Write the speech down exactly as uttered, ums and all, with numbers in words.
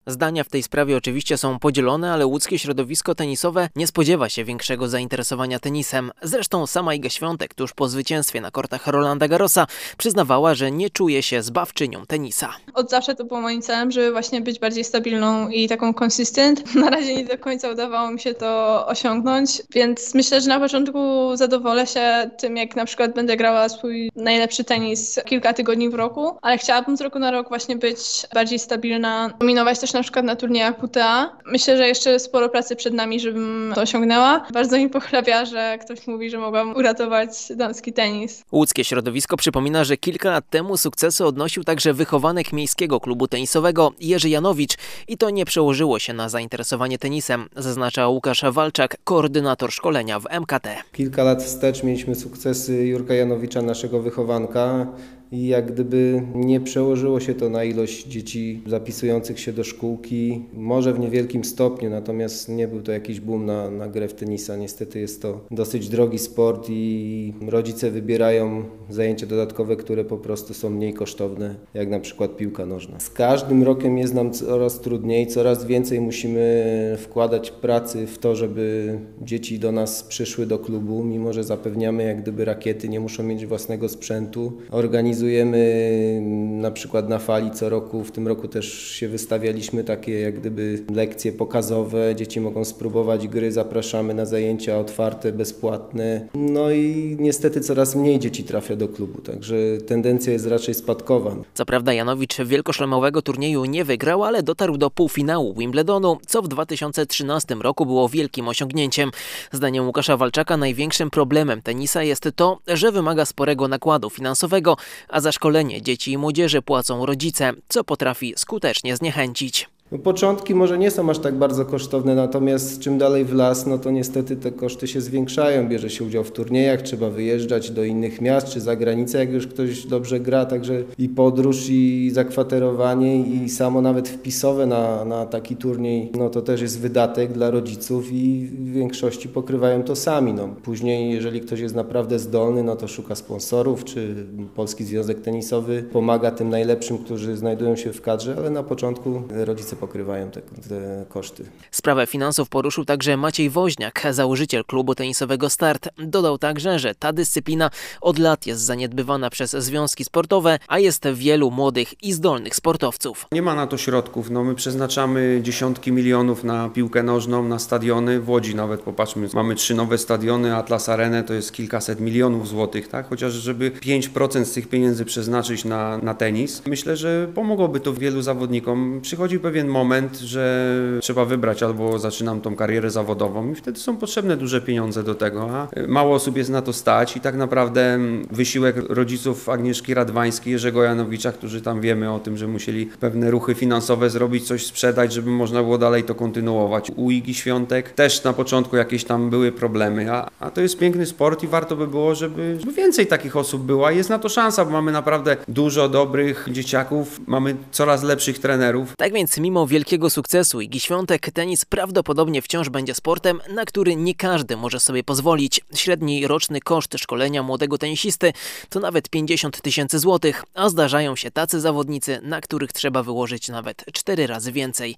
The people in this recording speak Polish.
Zdania w tej sprawie oczywiście są podzielone, ale łódzkie środowisko tenisowe nie spodziewa się większego zainteresowania tenisem. Zresztą sama Iga Świątek tuż po zwycięstwie na kortach Rolanda Garrosa przyznawała, że nie czuje się zbawczynią tenisa. Od zawsze to było moim celem, żeby właśnie być bardziej stabilną i taką consistent. Na razie nie do końca udawało mi się to osiągnąć, więc myślę, że na początku zadowolę się tym, jak na przykład będę grała swój najlepszy tenis kilka tygodni w roku, ale chciałabym z roku na rok właśnie być bardziej stabilna, dominować też na przykład na turniejach W T A. Myślę, że jeszcze sporo pracy przed nami, żebym to osiągnęła. Bardzo mi pochlebia, że ktoś mówi, że mogłam uratować damski tenis. Łódzkie środowisko przypomina, że kilka lat temu sukcesy odnosił także wychowanek miejskiego klubu tenisowego Jerzy Janowicz i to nie przełożyło się na zainteresowanie tenisem, zaznacza Łukasz Walczak, koordynator szkolenia w M K T. Kilka lat wstecz mieliśmy sukcesy Jurka Janowicza, naszego wychowanka. I jak gdyby nie przełożyło się to na ilość dzieci zapisujących się do szkółki, może w niewielkim stopniu, natomiast nie był to jakiś boom na, na grę w tenisa. Niestety jest to dosyć drogi sport i rodzice wybierają zajęcia dodatkowe, które po prostu są mniej kosztowne, jak na przykład piłka nożna. Z każdym rokiem jest nam coraz trudniej, coraz więcej musimy wkładać pracy w to, żeby dzieci do nas przyszły do klubu, mimo że zapewniamy jak gdyby rakiety, nie muszą mieć własnego sprzętu. Organizujemy na przykład na Fali co roku, w tym roku też się wystawialiśmy takie jak gdyby lekcje pokazowe, dzieci mogą spróbować gry, zapraszamy na zajęcia otwarte, bezpłatne. No i niestety coraz mniej dzieci trafia do klubu, także tendencja jest raczej spadkowa. Co prawda Janowicz wielkoszlemowego turnieju nie wygrał, ale dotarł do półfinału Wimbledonu, co w dwa tysiące trzynastym roku było wielkim osiągnięciem. Zdaniem Łukasza Walczaka największym problemem tenisa jest to, że wymaga sporego nakładu finansowego, a za szkolenie dzieci i młodzieży płacą rodzice, co potrafi skutecznie zniechęcić. No, początki może nie są aż tak bardzo kosztowne, natomiast czym dalej w las, no to niestety te koszty się zwiększają. Bierze się udział w turniejach, trzeba wyjeżdżać do innych miast czy za granicę, jak już ktoś dobrze gra, także i podróż, i zakwaterowanie, i samo nawet wpisowe na, na taki turniej, no to też jest wydatek dla rodziców i w większości pokrywają to sami. No. Później, jeżeli ktoś jest naprawdę zdolny, no to szuka sponsorów, czy Polski Związek Tenisowy pomaga tym najlepszym, którzy znajdują się w kadrze, ale na początku rodzice pokrywają te, te koszty. Sprawę finansów poruszył także Maciej Woźniak, założyciel klubu tenisowego Start. Dodał także, że ta dyscyplina od lat jest zaniedbywana przez związki sportowe, a jest wielu młodych i zdolnych sportowców. Nie ma na to środków. No, my przeznaczamy dziesiątki milionów na piłkę nożną, na stadiony. W Łodzi nawet, popatrzmy, mamy trzy nowe stadiony, Atlas Arenę to jest kilkaset milionów złotych, tak? Chociaż żeby pięć procent z tych pieniędzy przeznaczyć na, na tenis, myślę, że pomogłoby to wielu zawodnikom. Przychodzi pewien moment, że trzeba wybrać albo zaczynam tą karierę zawodową i wtedy są potrzebne duże pieniądze do tego, a mało osób jest na to stać i tak naprawdę wysiłek rodziców Agnieszki Radwańskiej, Jerzego Janowicza, którzy tam wiemy o tym, że musieli pewne ruchy finansowe zrobić, coś sprzedać, żeby można było dalej to kontynuować. U Igi Świątek też na początku jakieś tam były problemy, a, a to jest piękny sport i warto by było, żeby, żeby więcej takich osób było, a jest na to szansa, bo mamy naprawdę dużo dobrych dzieciaków, mamy coraz lepszych trenerów. Tak więc mimo wielkiego sukcesu Igi Świątek, tenis prawdopodobnie wciąż będzie sportem, na który nie każdy może sobie pozwolić. Średni roczny koszt szkolenia młodego tenisisty to nawet pięćdziesiąt tysięcy złotych, a zdarzają się tacy zawodnicy, na których trzeba wyłożyć nawet cztery razy więcej.